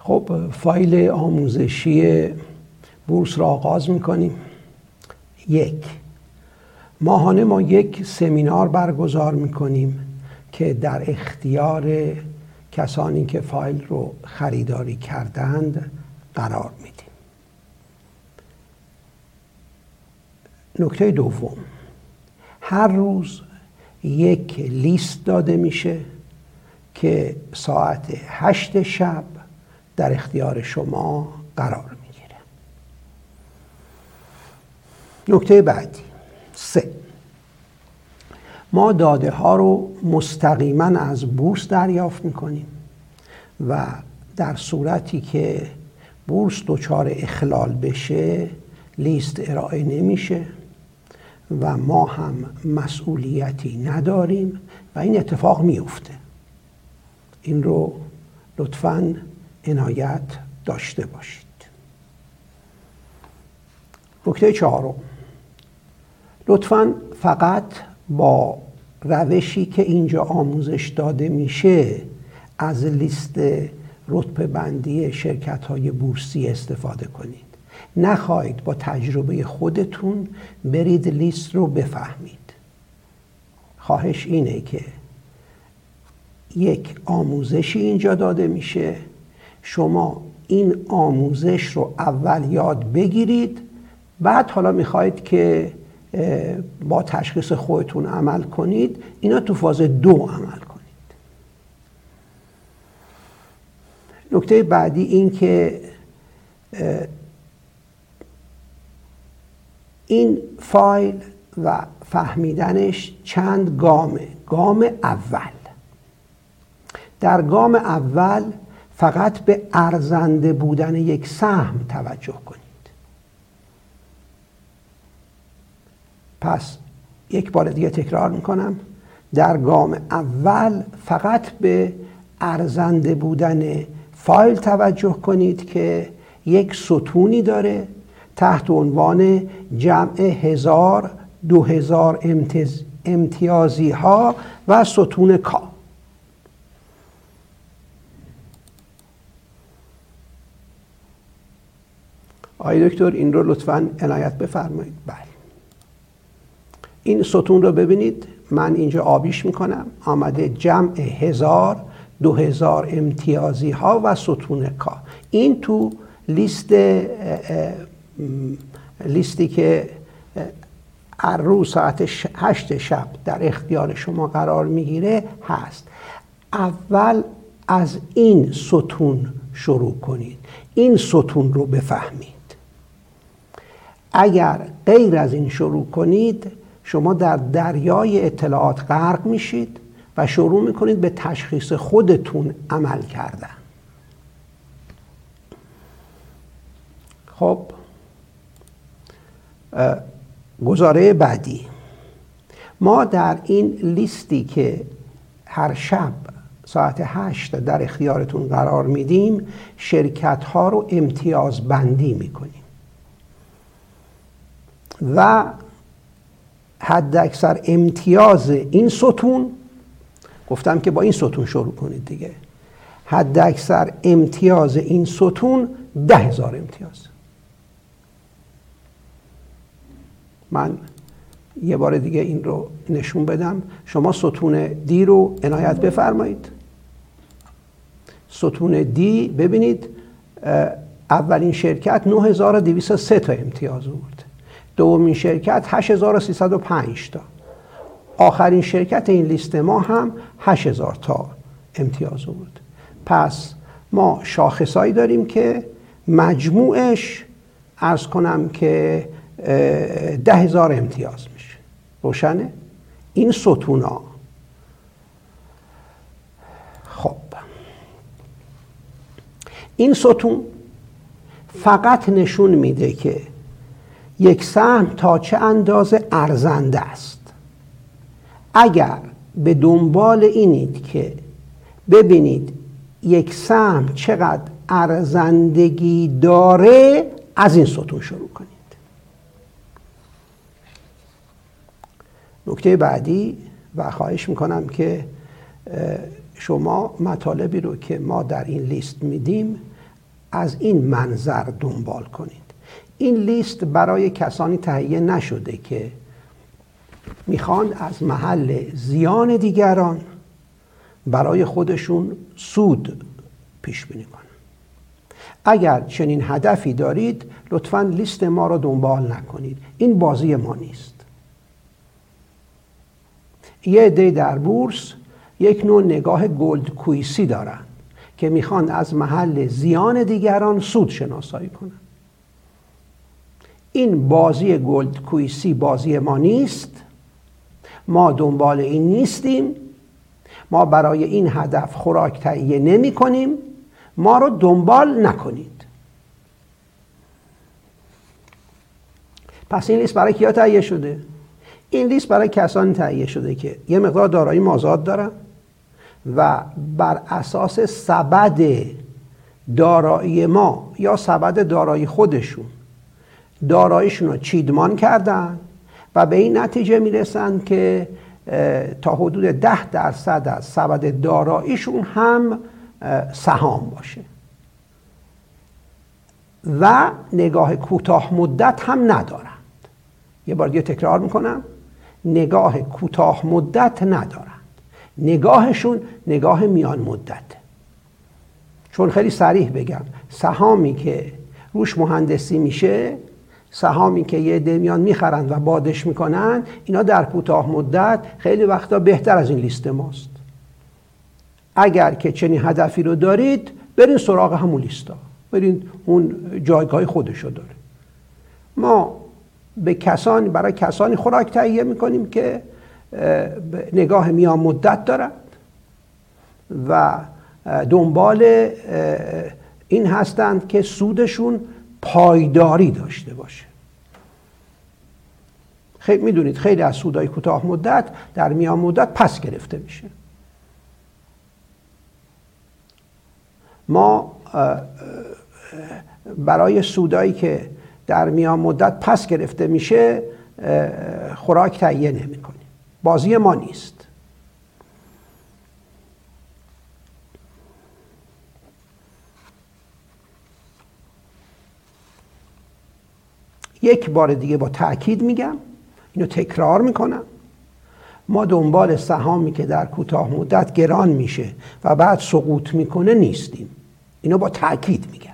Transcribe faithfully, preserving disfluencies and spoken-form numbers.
خب فایل آموزشی بورس را آغاز میکنیم. یک، ماهانه ما یک سمینار برگزار میکنیم که در اختیار کسانی که فایل رو خریداری کردند قرار میدیم. نکته دوم، هر روز یک لیست داده میشه که ساعت هشت شب در اختیار شما قرار میگیره. نکته بعدی، سه، ما داده ها رو مستقیما از بورس دریافت میکنیم و در صورتی که بورس دچار اخلال بشه لیست ارائه نمیشه و ما هم مسئولیتی نداریم و این اتفاق میفته. این رو لطفاً عنایت داشته باشید. نکته چهارم، لطفاً فقط با روشی که اینجا آموزش داده میشه از لیست رتبه بندی شرکت های بورسی استفاده کنید. نخواهید با تجربه خودتون برید لیست رو بفهمید. خواهش اینه که یک آموزشی اینجا داده میشه، شما این آموزش رو اول یاد بگیرید، بعد حالا میخواهید که با تشخیص خودتون عمل کنید، اینا تو فاز دو عمل کنید. نکته بعدی این که این فایل و فهمیدنش چند گامه. گام اول، در گام اول فقط به ارزنده بودن یک سهم توجه کنید. پس یک بار دیگه تکرار میکنم، در گام اول فقط به ارزنده بودن فایل توجه کنید که یک ستونی داره تحت عنوان جمع هزار، دو هزار امتیاز، امتیازی ها و ستون کا. آقای دکتر این رو لطفاً عنایت بفرمایید. بله، این ستون رو ببینید، من اینجا آبیش میکنم، آمده جمع هزار، دو هزار امتیازی ها و ستون کا. این تو لیست لیستی که هر روز ساعت هشت شب در اختیار شما قرار میگیره هست. اول از این ستون شروع کنید، این ستون رو بفهمید. اگر غیر از این شروع کنید شما در دریای اطلاعات غرق میشید و شروع میکنید به تشخیص خودتون عمل کردن. خب گزاره بعدی، ما در این لیستی که هر شب ساعت هشت در اختیارتون قرار میدیم شرکت ها رو امتیاز بندی میکنیم و حد اکثر امتیاز این ستون، گفتم که با این ستون شروع کنید دیگه، حد اکثر امتیاز این ستون ده هزار امتیاز. من یه بار دیگه این رو نشون بدم. شما ستون دی رو عنایت بفرمایید. ستون دی ببینید، اولین شرکت نه هزار و دویست و سه تا امتیاز آورد، دومین شرکت هشت هزار و سیصد و پنج تا، آخرین شرکت این لیست ما هم هشت هزار تا امتیاز آورد. پس ما شاخصایی داریم که مجموعش عرض کنم که ده هزار امتیاز میشه. روشنه؟ این ستونا. خب این ستون فقط نشون میده که یک سهم تا چه اندازه ارزنده است. اگر به دنبال اینید که ببینید یک سهم چقدر ارزندگی داره، از این ستون شروع کنید. نکته بعدی، و خواهش میکنم که شما مطالبی رو که ما در این لیست میدیم از این منظر دنبال کنید. این لیست برای کسانی تهیه نشده که میخوان از محل زیان دیگران برای خودشون سود پیش بینی کنن. اگر چنین هدفی دارید لطفاً لیست ما رو دنبال نکنید. این بازی ما نیست. یه عده در بورس یک نوع نگاه گلد کویسی دارن که میخوان از محل زیان دیگران سود شناسایی کنن. این بازی گلد کویسی بازی ما نیست. ما دنبال این نیستیم. ما برای این هدف خوراک تهیه نمی کنیم. ما رو دنبال نکنید. پس این لیست برای کیا تهیه شده؟ این لیست برای کسانی تهیه شده که یه مقدار دارایی مازاد دارن و بر اساس سبد دارایی ما یا سبد دارایی خودشون داراییشون رو چیدمان کردن و به این نتیجه میرسن که تا حدود ده درصد از سبد داراییشون هم سهام باشه و نگاه کوتاه مدت هم ندارند. یه بار دیگه تکرار میکنم، نگاه کوتاه مدت ندارند. نگاهشون نگاه میان مدت. چون خیلی صریح بگم، سهامی که روش مهندسی میشه، سهامی که یه عده میان میخرند و بادش میکنن، اینا در کوتاه مدت خیلی وقتا بهتر از این لیست ماست. اگر که چنین هدفی رو دارید برین سراغ همون لیستا، برین اون جایگاه خودشو داره. ما به کسانی برای کسانی خوراک تهیه میکنیم که نگاه میان مدت دارند و دنبال این هستند که سودشون پایداری داشته باشه. خیلی میدونید خیلی از سودهای کوتاه مدت در میان مدت پس گرفته میشه. ما برای سودایی که در میان مدت پس گرفته میشه خوراک تهیه نمی کنیم. بازی ما نیست. یک بار دیگه با تأکید میگم، اینو تکرار میکنم، ما دنبال سهامی که در کوتاه مدت گران میشه و بعد سقوط میکنه نیستیم. اینو با تأکید میگم.